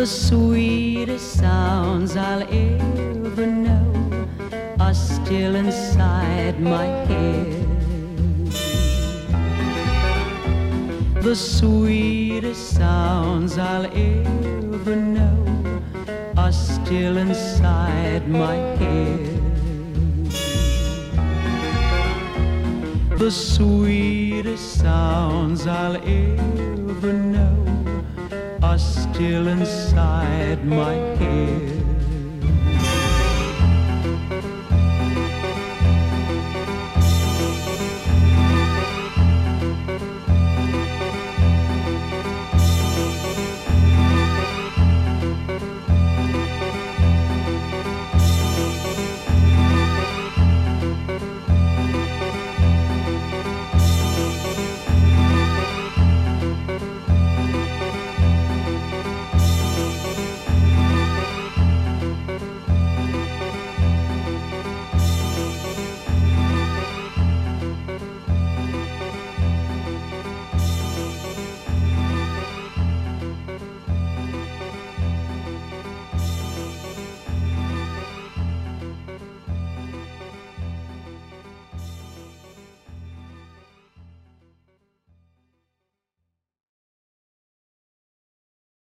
The sweetest sounds I'll ever know are still inside my head. The sweetest sounds I'll ever know are still inside my head. The sweetest sounds I'll ever know are still inside my head.